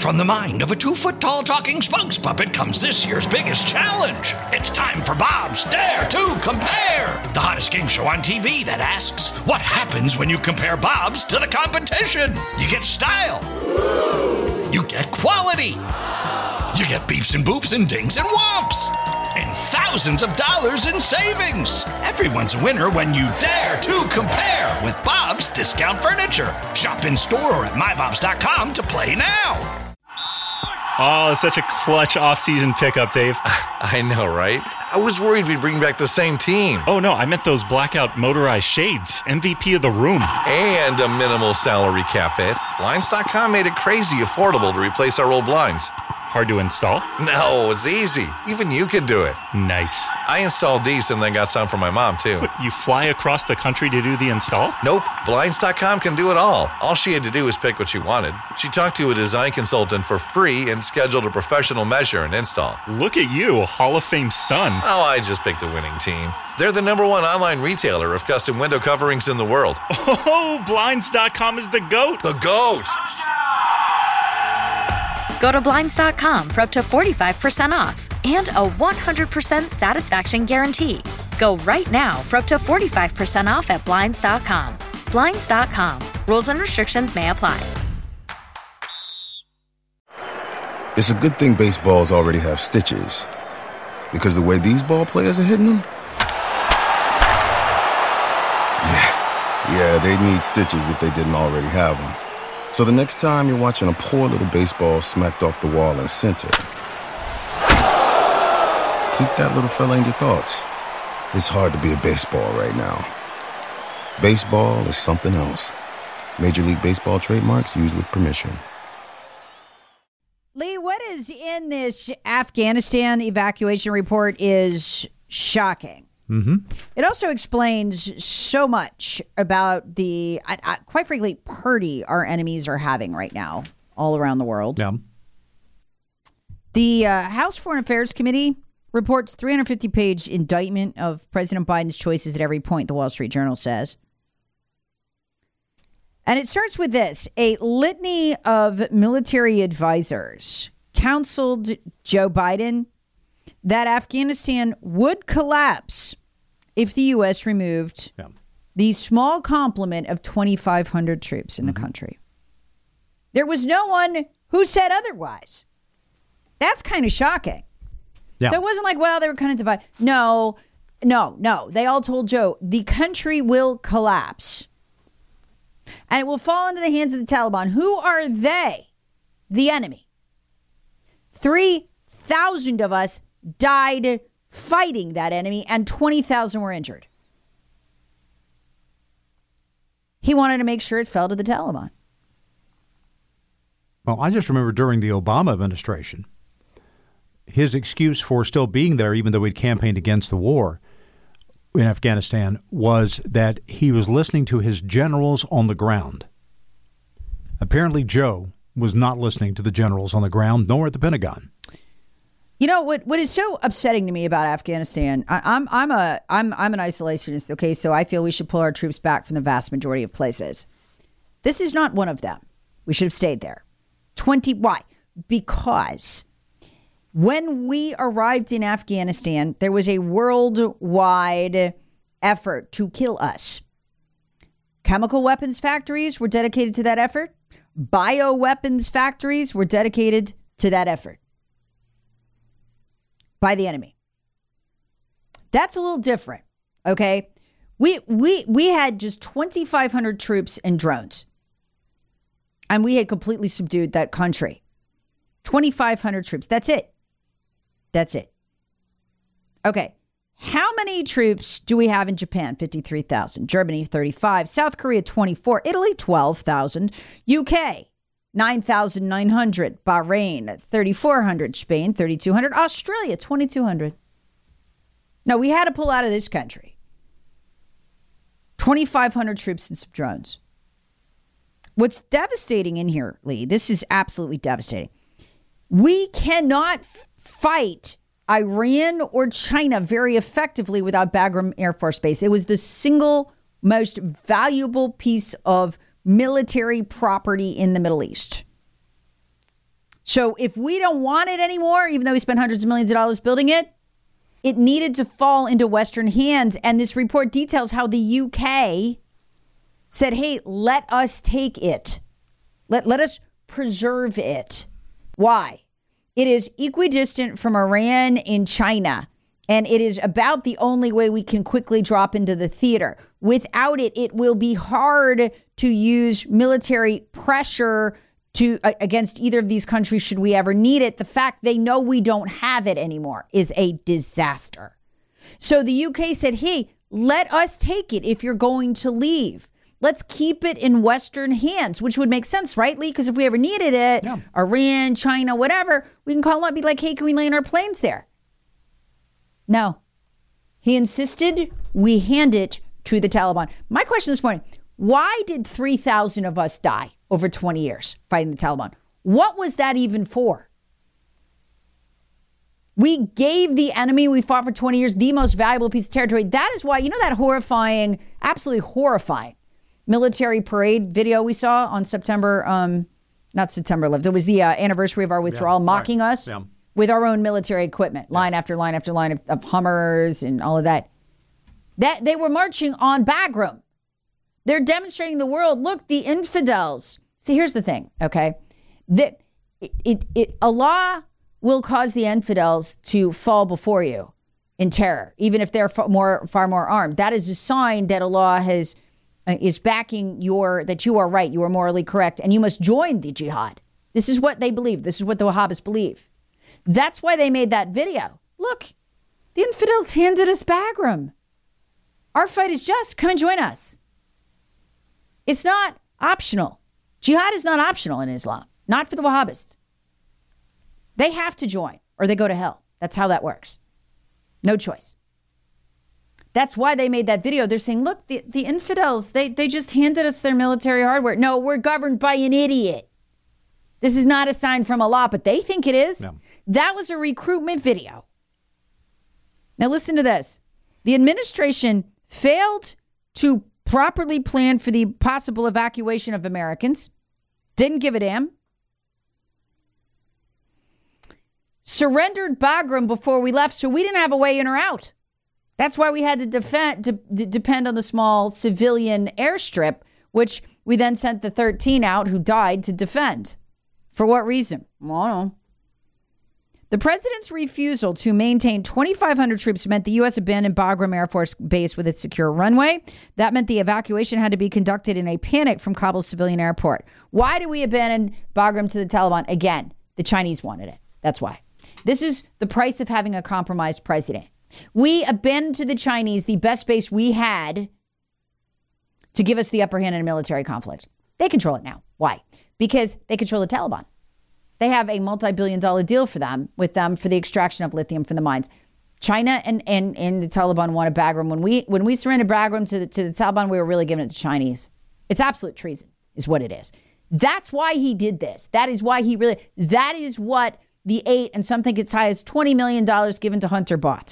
From the mind of a 2-foot-tall talking spokes puppet comes this year's biggest challenge. It's time for Bob's Dare to Compare, the hottest game show on TV that asks, what happens when you compare Bob's to the competition? You get style. You get quality. You get beeps and boops and dings and whomps. And thousands of dollars in savings. Everyone's a winner when you dare to compare with Bob's Discount Furniture. Shop in store or at mybobs.com to play now. Oh, such a clutch off-season pickup, Dave. I know, right? I was worried we'd bring back the same team. Oh, no, I meant those blackout motorized shades. MVP of the room. And a minimal salary cap hit. Blinds.com made it crazy affordable to replace our old blinds. Hard to install? No, it's easy. Even you could do it. Nice. I installed these and then got some for my mom, too. What, you fly across the country to do the install? Nope. Blinds.com can do it all. All she had to do was pick what she wanted. She talked to a design consultant for free and scheduled a professional measure and install. Look at you, Hall of Fame son. Oh, I just picked the winning team. They're the #1 online retailer of custom window coverings in the world. Oh, Blinds.com is the GOAT. The GOAT! Go to Blinds.com for up to 45% off and a 100% satisfaction guarantee. Go right now for up to 45% off at Blinds.com. Blinds.com. Rules and restrictions may apply. It's a good thing baseballs already have stitches, because the way these ball players are hitting them, yeah, they'd need stitches if they didn't already have them. So the next time you're watching a poor little baseball smacked off the wall in center, keep that little fella in your thoughts. It's hard to be a baseball right now. Baseball is something else. Major League Baseball trademarks used with permission. Lee, what is in this Afghanistan evacuation report is shocking. Mm-hmm. It also explains so much about the, quite frankly, purdy our enemies are having right now all around the world. Yeah. The House Foreign Affairs Committee reports 350-page indictment of President Biden's choices at every point, the Wall Street Journal says. And it starts with this. A litany of military advisors counseled Joe Biden that Afghanistan would collapse if the U.S. removed the small complement of 2,500 troops in the country. There was no one who said otherwise. That's kind of shocking. Yeah. So it wasn't like, well, they were kind of divided. No. They all told Joe, the country will collapse. And it will fall into the hands of the Taliban. Who are they? The enemy. 3,000 of us died fighting that enemy, and 20,000 were injured. He wanted to make sure it fell to the Taliban. Well, I just remember during the Obama administration, his excuse for still being there, even though he'd campaigned against the war in Afghanistan, was that he was listening to his generals on the ground. Apparently, Joe was not listening to the generals on the ground, nor at the Pentagon. You know what is so upsetting to me about Afghanistan? I'm an isolationist. Okay, so I feel we should pull our troops back from the vast majority of places. This is not one of them. We should have stayed there. Why? Because when we arrived in Afghanistan, there was a worldwide effort to kill us. Chemical weapons factories were dedicated to that effort. Bioweapons factories were dedicated to that effort by the enemy. That's a little different, okay? We had just 2,500 troops and drones, and we had completely subdued that country. 2,500 troops. That's it. Okay. How many troops do we have in Japan? 53,000. Germany, 35. South Korea, 24. Italy, 12,000. UK, 9,900. Bahrain, 3,400. Spain, 3,200. Australia, 2,200. No, we had to pull out of this country. 2,500 troops and some drones. What's devastating in here, Lee, this is absolutely devastating. We cannot fight Iran or China very effectively without Bagram Air Force Base. It was the single most valuable piece of military property in the Middle East. So if we don't want it anymore, even though we spent hundreds of millions of dollars building it, it needed to fall into Western hands. And this report details how the UK said, hey, let us take it. Let us preserve it. Why? It is equidistant from Iran and China. And it is about the only way we can quickly drop into the theater. Without it, it will be hard to use military pressure against either of these countries should we ever need it. The fact they know we don't have it anymore is a disaster. So the UK said, hey, let us take it if you're going to leave. Let's keep it in Western hands, which would make sense, right, Lee? Because if we ever needed it, Iran, China, whatever, we can call up and be like, hey, can we land our planes there? No. He insisted we hand it to the Taliban. My question this morning, why did 3,000 of us die over 20 years fighting the Taliban? What was that even for? We gave the enemy we fought for 20 years the most valuable piece of territory. That is why, you know that horrifying, absolutely horrifying military parade video we saw on September 11th. It was the anniversary of our withdrawal, mocking us with our own military equipment, line after line after line of Hummers and all of that. That they were marching on Bagram. They're demonstrating the world. Look, the infidels. See, here's the thing, okay? Allah will cause the infidels to fall before you in terror, even if they're far more armed. That is a sign that Allah is backing that you are right, you are morally correct, and you must join the jihad. This is what they believe. This is what the Wahhabis believe. That's why they made that video. Look, the infidels handed us Bagram. Our fight is just. Come and join us. It's not optional. Jihad is not optional in Islam, not for the Wahhabists. They have to join or they go to hell. That's how that works. No choice. That's why they made that video. They're saying, look, the infidels, they just handed us their military hardware. No, we're governed by an idiot. This is not a sign from Allah, but they think it is. No. That was a recruitment video. Now listen to this. The administration failed to properly plan for the possible evacuation of Americans. Didn't give a damn. Surrendered Bagram before we left, so we didn't have a way in or out. That's why we had to depend on the small civilian airstrip, which we then sent the 13 out who died to defend. For what reason? I don't know. The president's refusal to maintain 2,500 troops meant the U.S. abandoned Bagram Air Force Base with its secure runway. That meant the evacuation had to be conducted in a panic from Kabul's civilian airport. Why did we abandon Bagram to the Taliban? Again, the Chinese wanted it. That's why. This is the price of having a compromised president. We abandoned to the Chinese the best base we had to give us the upper hand in a military conflict. They control it now. Why? Because they control the Taliban. They have a multi-billion-dollar deal with them for the extraction of lithium from the mines. China and the Taliban wanted Bagram. When we surrendered Bagram to the Taliban, we were really giving it to Chinese. It's absolute treason, is what it is. That's why he did this. That is why that is what the 8 and some think it's high as $20 million given to Hunter bought.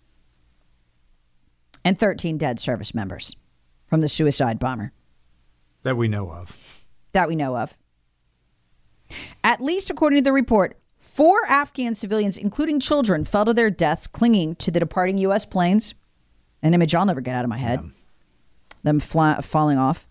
And 13 dead service members from the suicide bomber. That we know of. At least according to the report, 4 Afghan civilians, including children, fell to their deaths clinging to the departing U.S. planes. An image I'll never get out of my head. Yeah. Them falling off.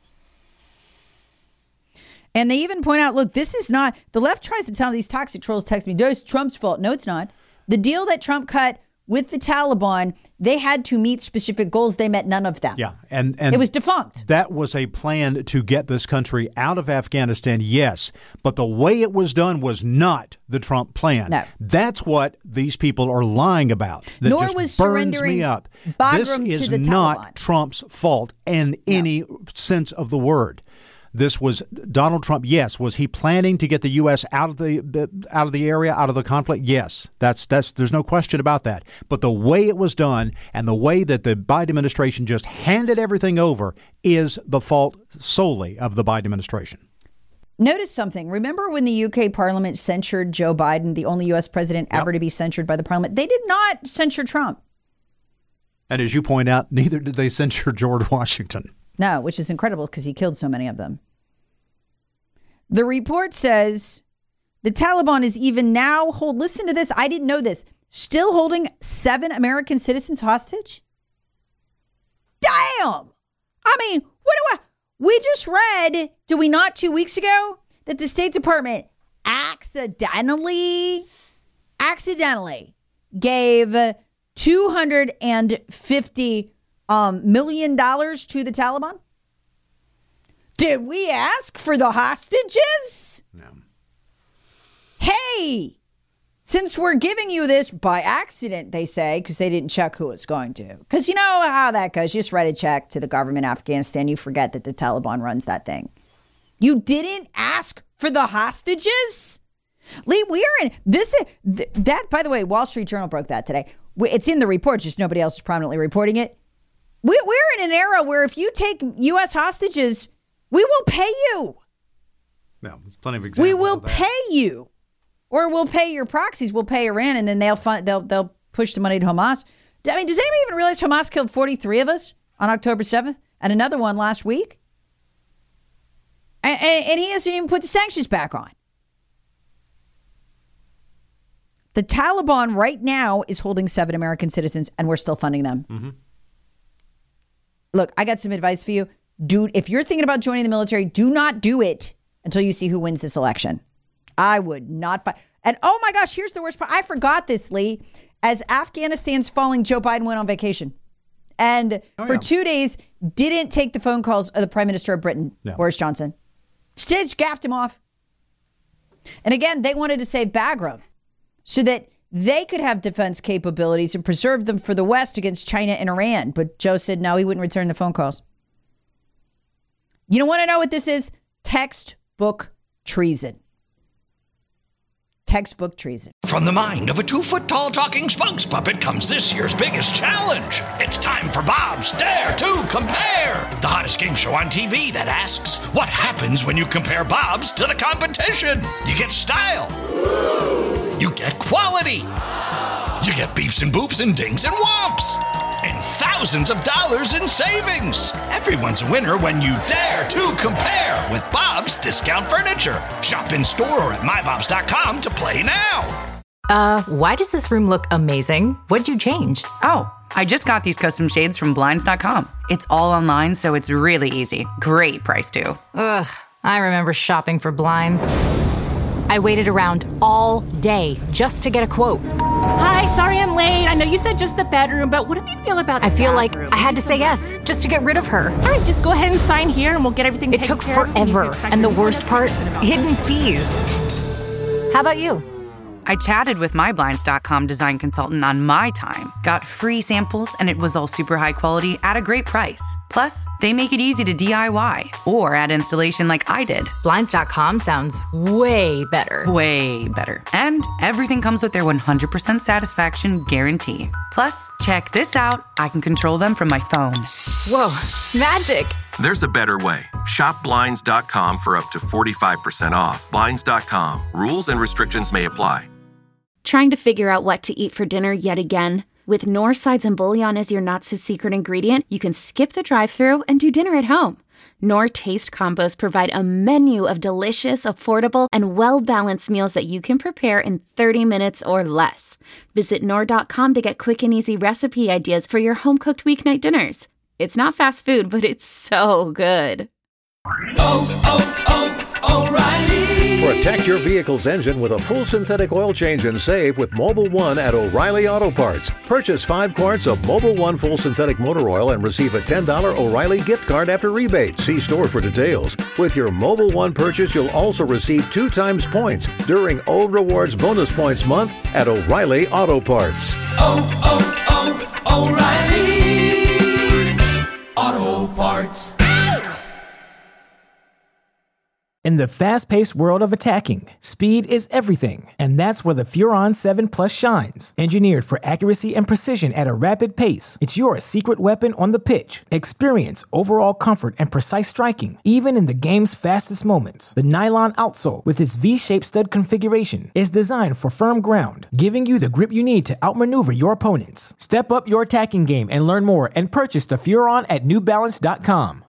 And they even point out, look, this is not, the left tries to tell these toxic trolls text me, it's Trump's fault. No, it's not. The deal that Trump cut with the Taliban, they had to meet specific goals. They met none of them. Yeah, and it was defunct. That was a plan to get this country out of Afghanistan, yes. But the way it was done was not the Trump plan. No. That's what these people are lying about. That Nor just was burns surrendering me up. Bagram This to is the not Taliban. Trump's fault in any sense of the word. This was Donald Trump. Yes, was he planning to get the U.S. out of the area, out of the conflict? Yes, that's there's no question about that. But the way it was done and the way that the Biden administration just handed everything over is the fault solely of the Biden administration. Notice something. Remember when the UK Parliament censured Joe Biden, the only U.S. president ever to be censured by the Parliament? They did not censure Trump. And as you point out, neither did they censure George Washington. No, which is incredible because he killed so many of them. The report says The Taliban is even now listen to this. I didn't know this. Still holding 7 American citizens hostage? Damn! I mean, we just read, did we not 2 weeks ago, that the State Department accidentally gave $250 million to the Taliban? Did we ask for the hostages? No. Hey, since we're giving you this by accident, they say, because they didn't check who it's going to. Because you know how that goes. You just write a check to the government of Afghanistan. You forget that the Taliban runs that thing. You didn't ask for the hostages? Lee, we are in this. That, by the way, Wall Street Journal broke that today. It's in the report, just nobody else is prominently reporting it. We're in an era where if you take U.S. hostages, we will pay you. No, there's plenty of examples. We will of that. pay you. Or we'll pay your proxies. We'll pay Iran, and then they'll push the money to Hamas. I mean, does anybody even realize Hamas killed 43 of us on October 7th and another one last week? And he hasn't even put the sanctions back on. The Taliban right now is holding 7 American citizens, and we're still funding them. Mm-hmm. Look, I got some advice for you. Dude, if you're thinking about joining the military, do not do it until you see who wins this election. I would not fight. And oh my gosh, here's the worst part. I forgot this, Lee. As Afghanistan's falling, Joe Biden went on vacation. And for 2 days, didn't take the phone calls of the Prime Minister of Britain, Boris Johnson. Stitch gaffed him off. And again, they wanted to save Bagram so that they could have defense capabilities and preserve them for the West against China and Iran. But Joe said no, he wouldn't return the phone calls. You don't want to know what this is? Textbook treason. Textbook treason. From the mind of a 2-foot-tall talking spokes puppet comes this year's biggest challenge. It's time for Bob's Dare to Compare, the hottest game show on TV that asks, what happens when you compare Bob's to the competition? You get style. You get quality. You get beeps and boops and dings and whomps. And thousands of dollars in savings. Everyone's a winner when you dare to compare with Bob's Discount Furniture. Shop in store or at mybobs.com to play now. Why does this room look amazing? What'd you change? Oh, I just got these custom shades from Blinds.com. It's all online, so it's really easy. Great price, too. Ugh, I remember shopping for blinds. I waited around all day just to get a quote. Hi, sorry I'm late. I know you said just the bedroom, but what do you feel about the I feel bathroom? like I had to say yes just to get rid of her. All right, just go ahead and sign here and we'll get everything taken care of. It took forever. And the worst part, hidden fees. How about you? I chatted with my Blinds.com design consultant on my time, got free samples, and it was all super high quality at a great price. Plus, they make it easy to DIY or add installation like I did. Blinds.com sounds way better. Way better. And everything comes with their 100% satisfaction guarantee. Plus, check this out. I can control them from my phone. Whoa, magic. There's a better way. Shop Blinds.com for up to 45% off. Blinds.com. Rules and restrictions may apply. Trying to figure out what to eat for dinner yet again? With Knorr sides and bouillon as your not-so-secret ingredient, you can skip the drive-thru and do dinner at home. Knorr Taste Combos provide a menu of delicious, affordable, and well-balanced meals that you can prepare in 30 minutes or less. Visit Knorr.com to get quick and easy recipe ideas for your home-cooked weeknight dinners. It's not fast food, but it's so good. O'Reilly. Protect your vehicle's engine with a full synthetic oil change and save with Mobil 1 at O'Reilly Auto Parts. Purchase 5 quarts of Mobil 1 full synthetic motor oil and receive a $10 O'Reilly gift card after rebate. See store for details. With your Mobil 1 purchase, you'll also receive 2 times points during O Rewards Bonus Points Month at O'Reilly Auto Parts. O'Reilly Auto Parts. In the fast-paced world of attacking, speed is everything, and that's where the Furon 7 Plus shines. Engineered for accuracy and precision at a rapid pace, it's your secret weapon on the pitch. Experience overall comfort and precise striking, even in the game's fastest moments. The nylon outsole, with its V-shaped stud configuration, is designed for firm ground, giving you the grip you need to outmaneuver your opponents. Step up your attacking game and learn more and purchase the Furon at NewBalance.com.